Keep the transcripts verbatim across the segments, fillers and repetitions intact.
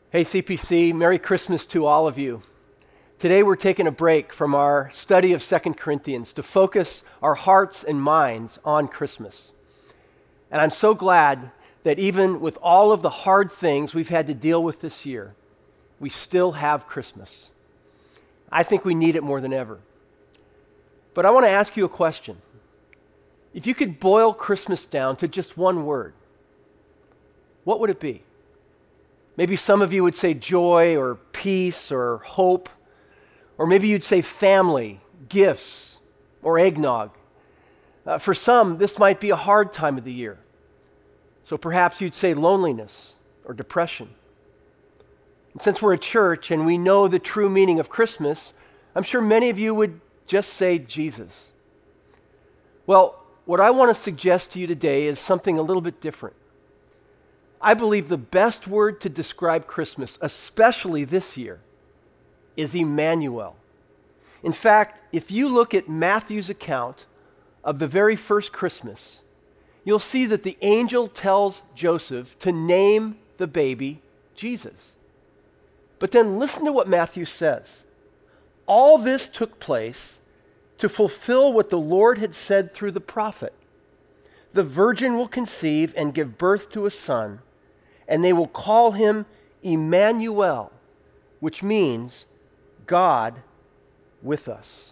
Hey C P C, Merry Christmas to all of you. Today we're taking a break from our study of Second Corinthians to focus our hearts and minds on Christmas. And I'm so glad that even with all of the hard things we've had to deal with this year, we still have Christmas. I think we need it more than ever. But I want to ask you a question. If you could boil Christmas down to just one word, what would it be? Maybe some of you would say joy or peace or hope, or maybe you'd say family, gifts, or eggnog. Uh, for some, this might be a hard time of the year. So perhaps you'd say loneliness or depression. And since we're a church and we know the true meaning of Christmas, I'm sure many of you would just say Jesus. Well, what I want to suggest to you today is something a little bit different. I believe the best word to describe Christmas, especially this year, is Emmanuel. In fact, if you look at Matthew's account of the very first Christmas, you'll see that the angel tells Joseph to name the baby Jesus. But then listen to what Matthew says. All this took place to fulfill what the Lord had said through the prophet. The virgin will conceive and give birth to a son, and they will call him Emmanuel, which means God with us.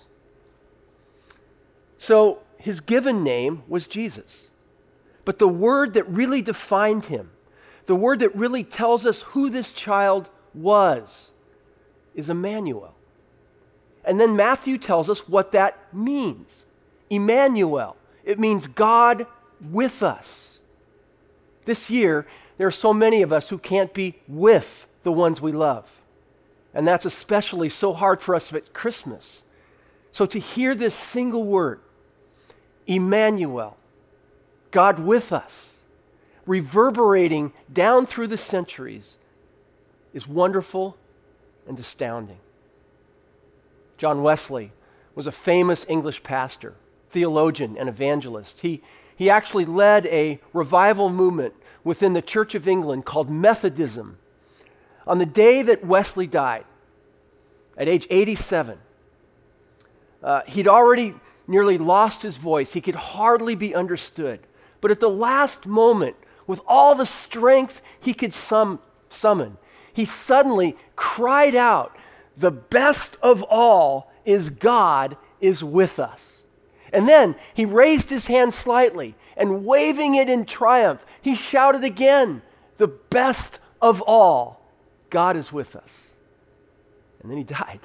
So his given name was Jesus. But the word that really defined him, the word that really tells us who this child was, is Emmanuel. And then Matthew tells us what that means. Emmanuel. It means God with us. This year, there are so many of us who can't be with the ones we love. And that's especially so hard for us at Christmas. So to hear this single word, Emmanuel, God with us, reverberating down through the centuries, is wonderful and astounding. John Wesley was a famous English pastor, theologian, and evangelist. He, he actually led a revival movement within the Church of England called Methodism. On the day that Wesley died, at age eighty-seven, uh, he'd already nearly lost his voice. He could hardly be understood. But at the last moment, with all the strength he could sum, summon, he suddenly cried out, "The best of all is God is with us." And then he raised his hand slightly, and waving it in triumph, he shouted again, "The best of all, God is with us." And then he died.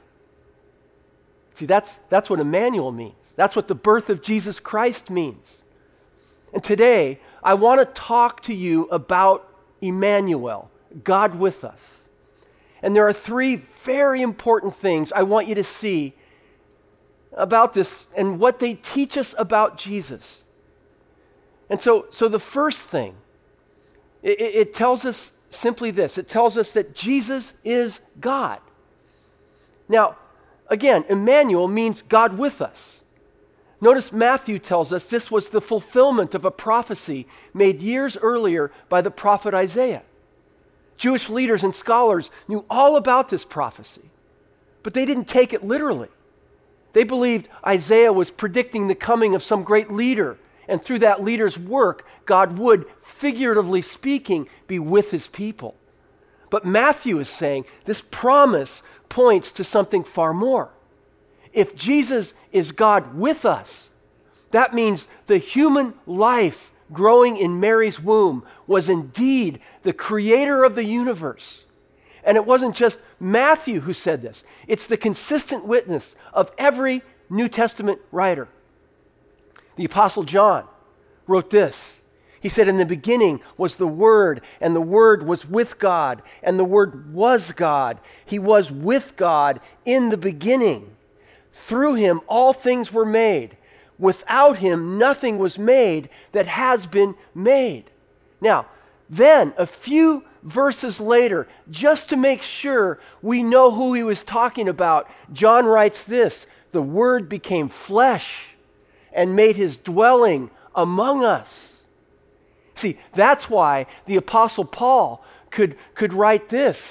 See, that's, that's what Emmanuel means. That's what the birth of Jesus Christ means. And today, I want to talk to you about Emmanuel, God with us. And there are three very important things I want you to see about this and what they teach us about Jesus. And so, so the first thing, it, it tells us simply this. It tells us that Jesus is God. Now, again, Emmanuel means God with us. Notice Matthew tells us this was the fulfillment of a prophecy made years earlier by the prophet Isaiah. Jewish leaders and scholars knew all about this prophecy, but they didn't take it literally. They believed Isaiah was predicting the coming of some great leader, and through that leader's work, God would, figuratively speaking, be with his people. But Matthew is saying this promise points to something far more. If Jesus is God with us, that means the human life growing in Mary's womb was indeed the creator of the universe. And it wasn't just Matthew who said this. It's the consistent witness of every New Testament writer. The Apostle John wrote this. He said, "In the beginning was the Word, and the Word was with God, and the Word was God. He was with God in the beginning. Through him all things were made. Without him nothing was made that has been made." Now, then a few verses later, just to make sure we know who he was talking about, John writes this, "The Word became flesh and made his dwelling among us." See, that's why the Apostle Paul could, could write this.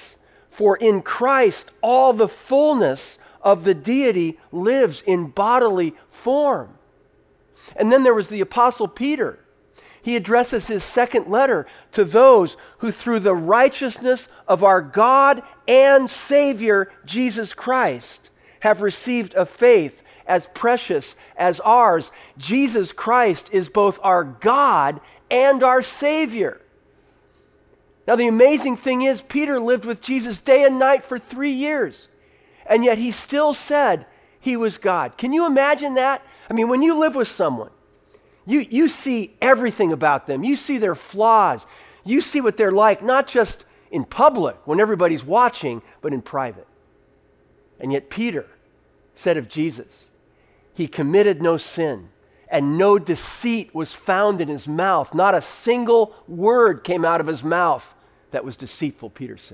For in Christ all the fullness of the deity lives in bodily form. And then there was the Apostle Peter. He addresses his second letter to those who through the righteousness of our God and Savior Jesus Christ have received a faith as precious as ours. Jesus Christ is both our God and our Savior. Now the amazing thing is, Peter lived with Jesus day and night for three years, and yet he still said he was God. Can you imagine that? I mean, when you live with someone, you, you see everything about them. You see their flaws. You see what they're like, not just in public when everybody's watching, but in private. And yet Peter said of Jesus, he committed no sin, and no deceit was found in his mouth. Not a single word came out of his mouth that was deceitful, Peter says.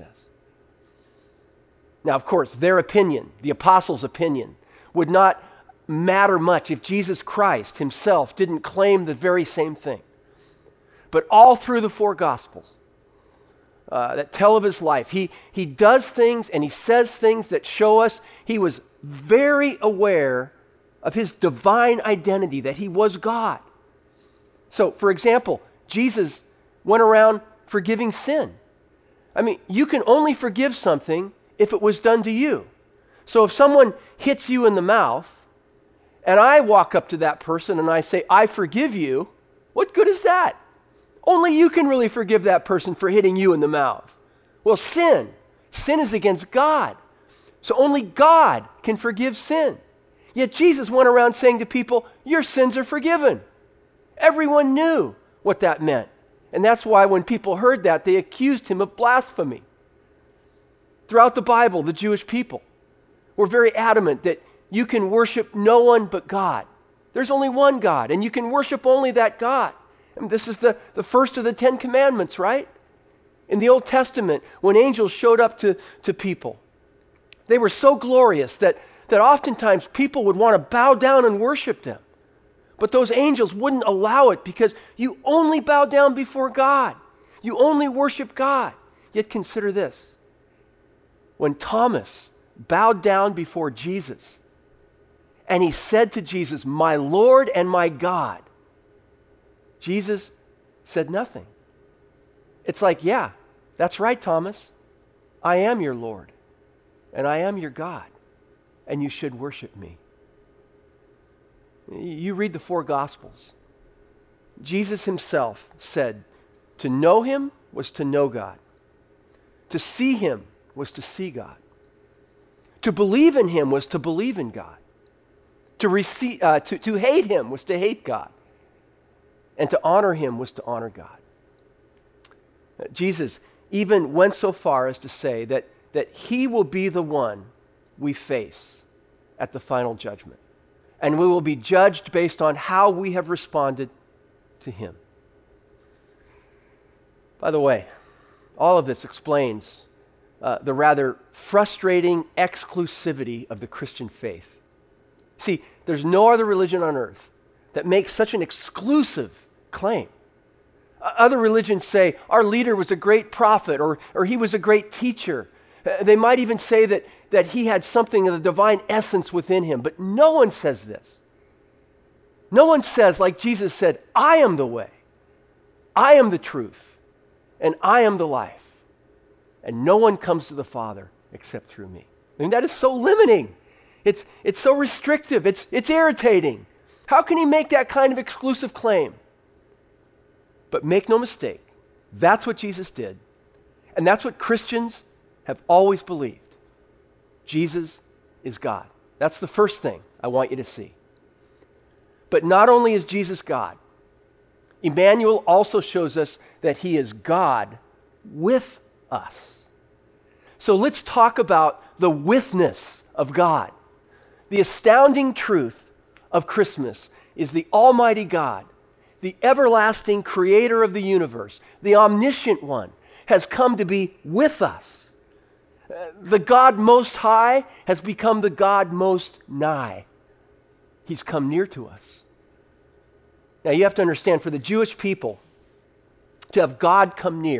Now, of course, their opinion, the apostles' opinion, would not matter much if Jesus Christ himself didn't claim the very same thing. But all through the four Gospels uh, that tell of his life, he, he does things and he says things that show us he was very aware of his divine identity, that he was God. So, for example, Jesus went around forgiving sin. I mean, you can only forgive something if it was done to you. So if someone hits you in the mouth, and I walk up to that person and I say, I forgive you, what good is that? Only you can really forgive that person for hitting you in the mouth. Well, sin, sin is against God. So only God can forgive sin. Yet Jesus went around saying to people, your sins are forgiven. Everyone knew what that meant. And that's why when people heard that, they accused him of blasphemy. Throughout the Bible, the Jewish people were very adamant that you can worship no one but God. There's only one God, and you can worship only that God. And this is the, the first of the Ten Commandments, right? In the Old Testament, when angels showed up to, to people, they were so glorious that, that oftentimes people would want to bow down and worship them. But those angels wouldn't allow it because you only bow down before God. You only worship God. Yet consider this. When Thomas bowed down before Jesus, and he said to Jesus, my Lord and my God, Jesus said nothing. It's like, yeah, that's right, Thomas. I am your Lord, and I am your God, and you should worship me. You read the four Gospels. Jesus himself said, to know him was to know God. To see him was to see God. To believe in him was to believe in God. To, receive, uh, to, to hate him was to hate God. And to honor him was to honor God. Uh, Jesus even went so far as to say that, that he will be the one we face at the final judgment. And we will be judged based on how we have responded to him. By the way, all of this explains uh, the rather frustrating exclusivity of the Christian faith. See, there's no other religion on earth that makes such an exclusive claim. Uh, other religions say, our leader was a great prophet, or, or he was a great teacher. Uh, they might even say that, that he had something of the divine essence within him, but no one says this. No one says, like Jesus said, I am the way, I am the truth, and I am the life. And no one comes to the Father except through me. I mean, that is so limiting. It's, it's so restrictive. It's, it's irritating. How can he make that kind of exclusive claim? But make no mistake, that's what Jesus did. And that's what Christians have always believed. Jesus is God. That's the first thing I want you to see. But not only is Jesus God, Emmanuel also shows us that he is God with us. So let's talk about the withness of God. The astounding truth of Christmas is the Almighty God, the everlasting creator of the universe, the omniscient one, has come to be with us. Uh, the God Most High has become the God Most Nigh. He's come near to us. Now you have to understand, for the Jewish people, to have God come near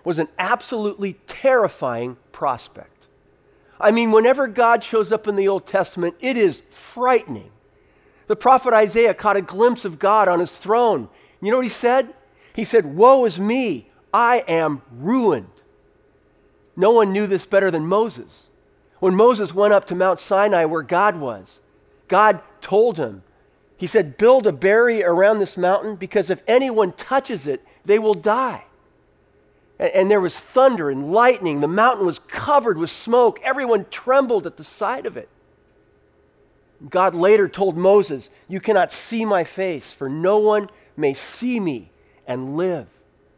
was an absolutely terrifying prospect. I mean, whenever God shows up in the Old Testament, it is frightening. The prophet Isaiah caught a glimpse of God on his throne. You know what he said? He said, "Woe is me, I am ruined." No one knew this better than Moses. When Moses went up to Mount Sinai where God was, God told him, he said, "Build a barrier around this mountain because if anyone touches it, they will die." And, and there was thunder and lightning. The mountain was covered with smoke. Everyone trembled at the sight of it. God later told Moses, "You cannot see my face, for no one may see me and live."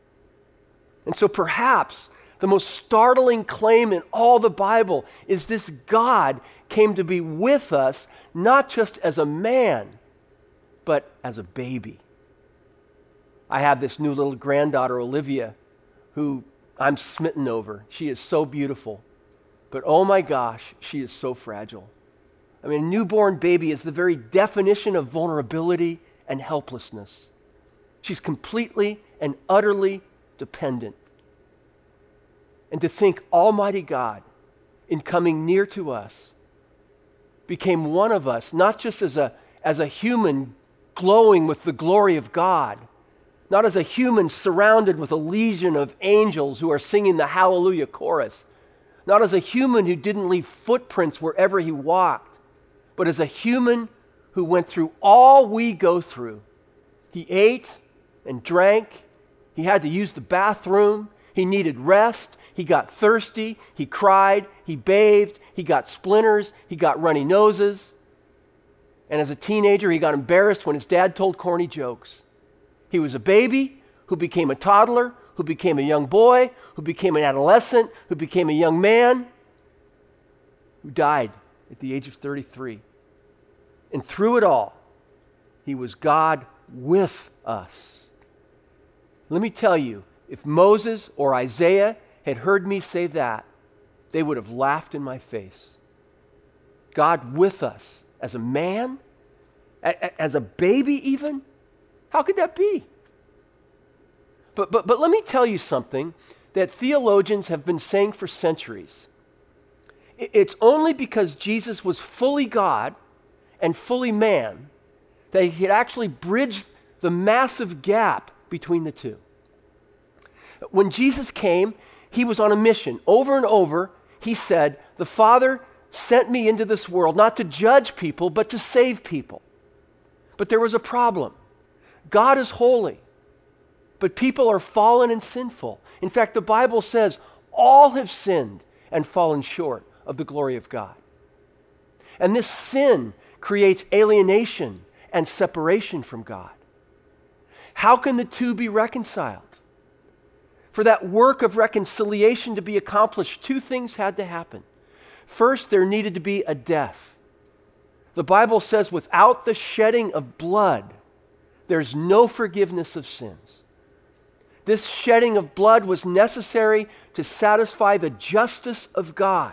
And so perhaps the most startling claim in all the Bible is this: God came to be with us, not just as a man, but as a baby. I have this new little granddaughter, Olivia, who I'm smitten over. She is so beautiful, but oh my gosh, she is so fragile. I mean, a newborn baby is the very definition of vulnerability and helplessness. She's completely and utterly dependent. And to think Almighty God, in coming near to us, became one of us, not just as a, as a human glowing with the glory of God, not as a human surrounded with a legion of angels who are singing the Hallelujah chorus, not as a human who didn't leave footprints wherever he walked, but as a human who went through all we go through. He ate and drank. He had to use the bathroom. He needed rest. He got thirsty. He cried. He bathed. He got splinters. He got runny noses. And as a teenager, he got embarrassed when his dad told corny jokes. He was a baby who became a toddler, who became a young boy, who became an adolescent, who became a young man, who died at the age of thirty-three. And through it all, he was God with us. Let me tell you, if Moses or Isaiah had heard me say that, they would have laughed in my face. God with us as a man, as a baby even? How could that be? But, but, but let me tell you something that theologians have been saying for centuries. It's only because Jesus was fully God and fully man that he had actually bridged the massive gap between the two. When Jesus came, he was on a mission. Over and over, he said, "The Father sent me into this world not to judge people, but to save people." But there was a problem. God is holy, but people are fallen and sinful. In fact, the Bible says all have sinned and fallen short of the glory of God. And this sin creates alienation and separation from God. How can the two be reconciled? For that work of reconciliation to be accomplished, two things had to happen. First, there needed to be a death. The Bible says without the shedding of blood, there's no forgiveness of sins. This shedding of blood was necessary to satisfy the justice of God.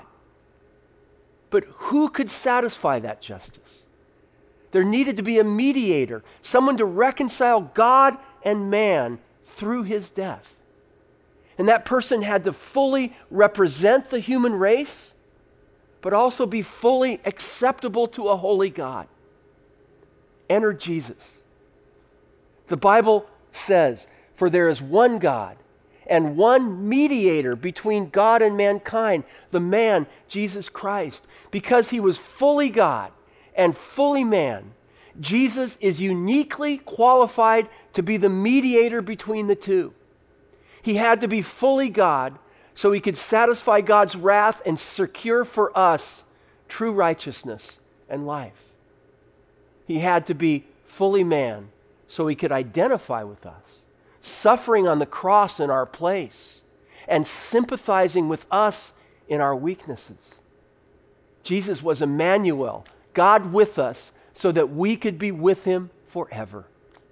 But who could satisfy that justice? There needed to be a mediator, someone to reconcile God and man through his death. And that person had to fully represent the human race, but also be fully acceptable to a holy God. Enter Jesus. The Bible says, "For there is one God and one mediator between God and mankind, the man, Jesus Christ." Because he was fully God and fully man, Jesus is uniquely qualified to be the mediator between the two. He had to be fully God so he could satisfy God's wrath and secure for us true righteousness and life. He had to be fully man so he could identify with us, suffering on the cross in our place and sympathizing with us in our weaknesses. Jesus was Emmanuel, God with us, so that we could be with him forever.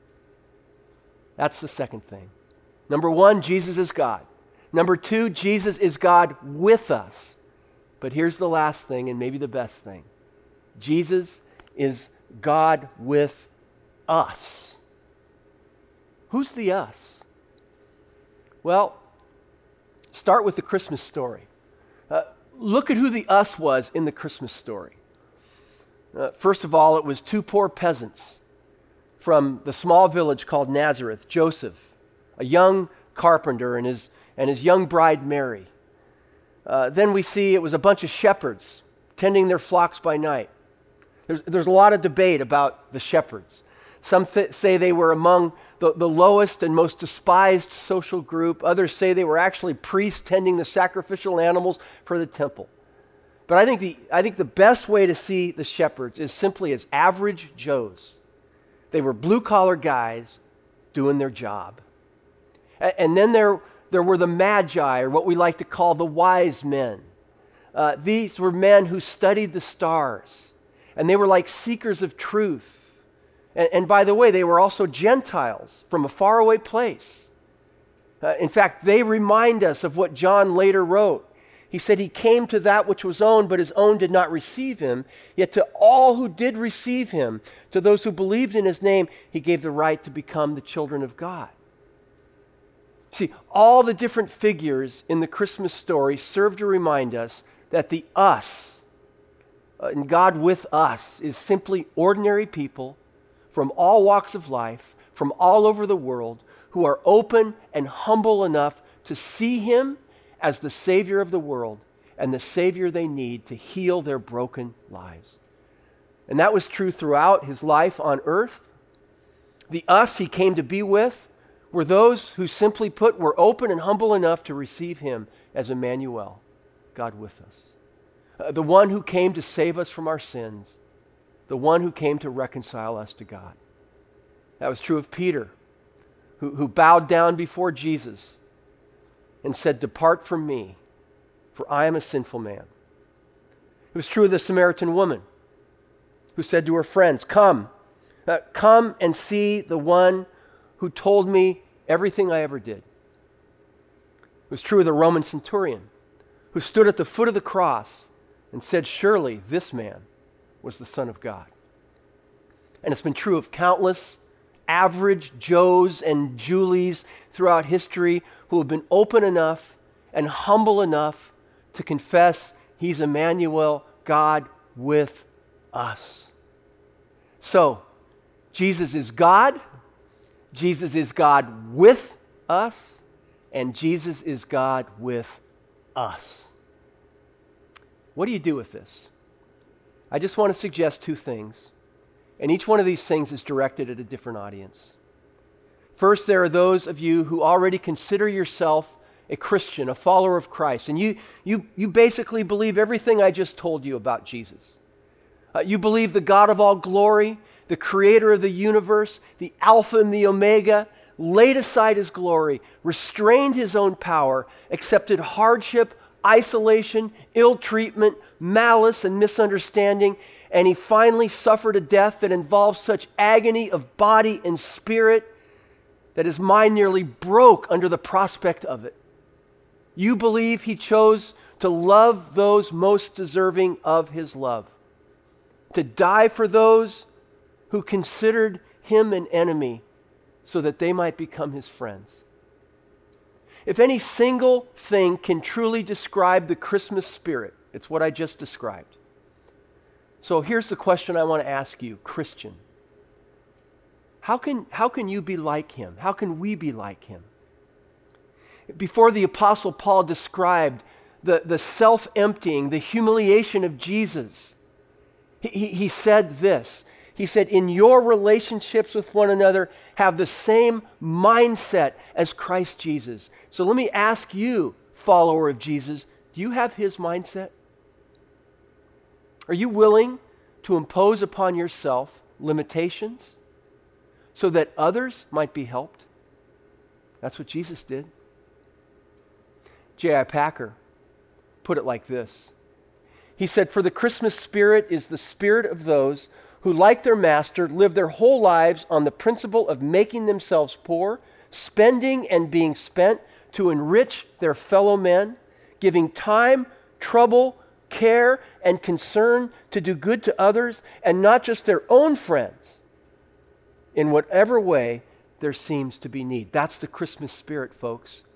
That's the second thing. Number one, Jesus is God. Number two, Jesus is God with us. But here's the last thing, and maybe the best thing. Jesus is God with us. Who's the us? Well, start with the Christmas story. Uh, look at who the us was in the Christmas story. Uh, first of all, it was two poor peasants from the small village called Nazareth, Joseph, a young carpenter, and his, and his young bride, Mary. Uh, then we see it was a bunch of shepherds tending their flocks by night. There's, there's a lot of debate about the shepherds. Some th- say they were among the, the lowest and most despised social group. Others say they were actually priests tending the sacrificial animals for the temple. But I think the, I think the best way to see the shepherds is simply as average Joes. They were blue-collar guys doing their job. And, and then there, there were the magi, or what we like to call the wise men. Uh, these were men who studied the stars, and they were like seekers of truth. And, and by the way, they were also Gentiles from a faraway place. Uh, in fact, they remind us of what John later wrote. He said he came to that which was own, but his own did not receive him. Yet to all who did receive him, to those who believed in his name, he gave the right to become the children of God. See, all the different figures in the Christmas story serve to remind us that the us, uh, and God with us, is simply ordinary people from all walks of life, from all over the world, who are open and humble enough to see him as the Savior of the world and the Savior they need to heal their broken lives. And that was true throughout his life on earth. The us he came to be with were those who, simply put, were open and humble enough to receive him as Emmanuel, God with us. Uh, the one who came to save us from our sins, the one who came to reconcile us to God. That was true of Peter, who, who bowed down before Jesus and said, "Depart from me, for I am a sinful man." It was true of the Samaritan woman, who said to her friends, Come, uh, come and see the one who told me everything I ever did. It was true of the Roman centurion, who stood at the foot of the cross and said, "Surely this man was the Son of God." And it's been true of countless average Joes and Julies throughout history who have been open enough and humble enough to confess he's Emmanuel, God with us. So, Jesus is God, Jesus is God with us, and Jesus is God with us. What do you do with this? I just want to suggest two things. And each one of these things is directed at a different audience. First, there are those of you who already consider yourself a Christian, a follower of Christ, and you, you, you basically believe everything I just told you about Jesus. Uh, you believe the God of all glory, the creator of the universe, the Alpha and the Omega, laid aside his glory, restrained his own power, accepted hardship, isolation, ill treatment, malice, and misunderstanding, and he finally suffered a death that involved such agony of body and spirit that his mind nearly broke under the prospect of it. You believe he chose to love those most deserving of his love, to die for those who considered him an enemy so that they might become his friends. If any single thing can truly describe the Christmas spirit, it's what I just described. So here's the question I want to ask you, Christian. How can, how can you be like him? How can we be like him? Before the Apostle Paul described the, the self-emptying, the humiliation of Jesus, he, he, he said this. He said, in your relationships with one another, have the same mindset as Christ Jesus. So let me ask you, follower of Jesus, do you have his mindset? Are you willing to impose upon yourself limitations so that others might be helped? That's what Jesus did. J I Packer put it like this. He said, "For the Christmas spirit is the spirit of those who, like their master, live their whole lives on the principle of making themselves poor, spending and being spent to enrich their fellow men, giving time, trouble, care, and concern to do good to others, and not just their own friends, in whatever way there seems to be need." That's the Christmas spirit, folks.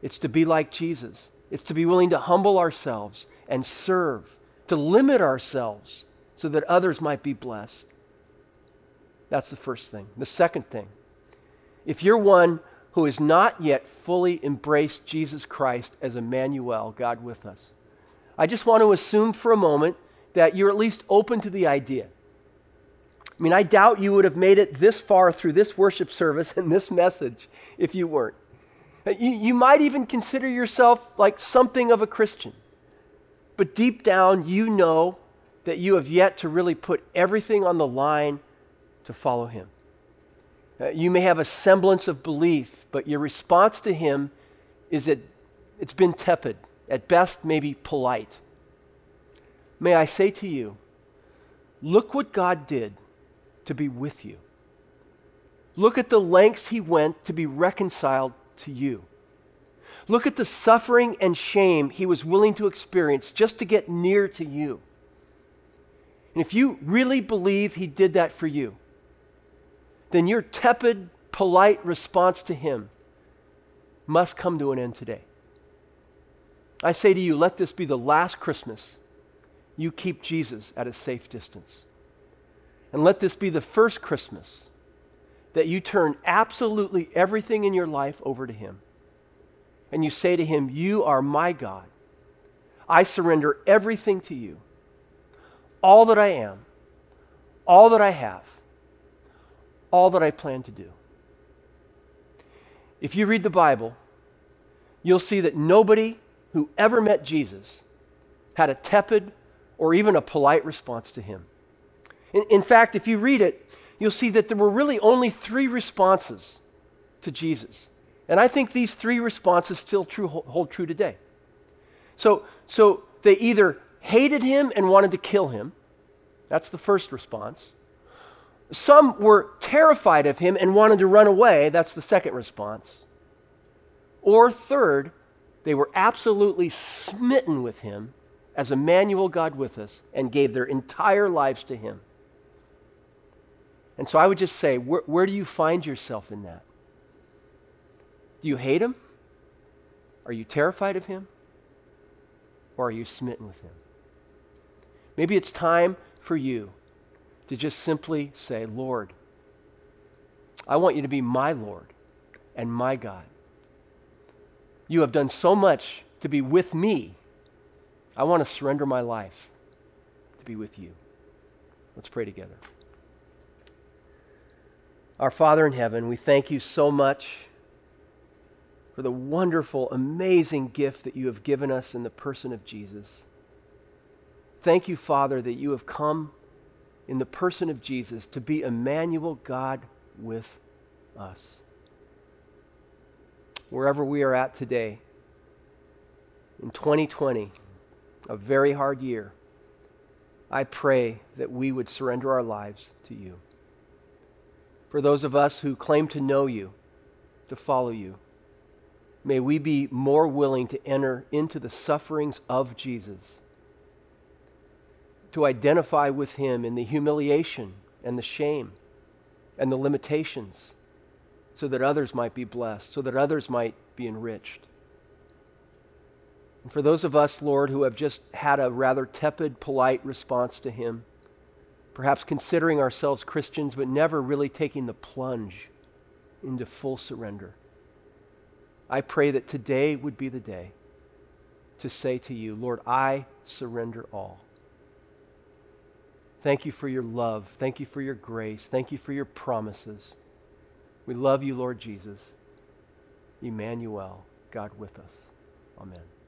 It's to be like Jesus. It's to be willing to humble ourselves and serve, to limit ourselves so that others might be blessed. That's the first thing. The second thing, if you're one who has not yet fully embraced Jesus Christ as Emmanuel, God with us, I just want to assume for a moment that you're at least open to the idea. I mean, I doubt you would have made it this far through this worship service and this message if you weren't. You, you might even consider yourself like something of a Christian. But deep down, you know that you have yet to really put everything on the line to follow him. Uh, you may have a semblance of belief, but your response to him is that it's been tepid, at best maybe polite. May I say to you, look what God did to be with you. Look at the lengths he went to be reconciled to you. Look at the suffering and shame he was willing to experience just to get near to you. And if you really believe he did that for you, then your tepid, polite response to him must come to an end today. I say to you, let this be the last Christmas you keep Jesus at a safe distance. And let this be the first Christmas that you turn absolutely everything in your life over to him. And you say to him, you are my God. I surrender everything to you. All that I am, all that I have, all that I plan to do. If you read the Bible, you'll see that nobody who ever met Jesus had a tepid or even a polite response to him. In, in fact, if you read it, you'll see that there were really only three responses to Jesus. And I think these three responses still true, hold true today. So, so they either hated him and wanted to kill him. That's the first response. Some were terrified of him and wanted to run away. That's the second response. Or third, they were absolutely smitten with him as Emmanuel, God with us, and gave their entire lives to him. And so I would just say, where, where do you find yourself in that? Do you hate him? Are you terrified of him? Or are you smitten with him? Maybe it's time for you to just simply say, Lord, I want you to be my Lord and my God. You have done so much to be with me. I want to surrender my life to be with you. Let's pray together. Our Father in heaven, we thank you so much for the wonderful, amazing gift that you have given us in the person of Jesus. Thank you, Father, that you have come in the person of Jesus to be Emmanuel, God with us. Wherever we are at today, in twenty twenty, a very hard year, I pray that we would surrender our lives to you. For those of us who claim to know you, to follow you, may we be more willing to enter into the sufferings of Jesus, to identify with him in the humiliation and the shame and the limitations, so that others might be blessed, so that others might be enriched. And for those of us, Lord, who have just had a rather tepid, polite response to him, perhaps considering ourselves Christians, but never really taking the plunge into full surrender, I pray that today would be the day to say to you, Lord, I surrender all. Thank you for your love. Thank you for your grace. Thank you for your promises. We love you, Lord Jesus. Emmanuel, God with us. Amen.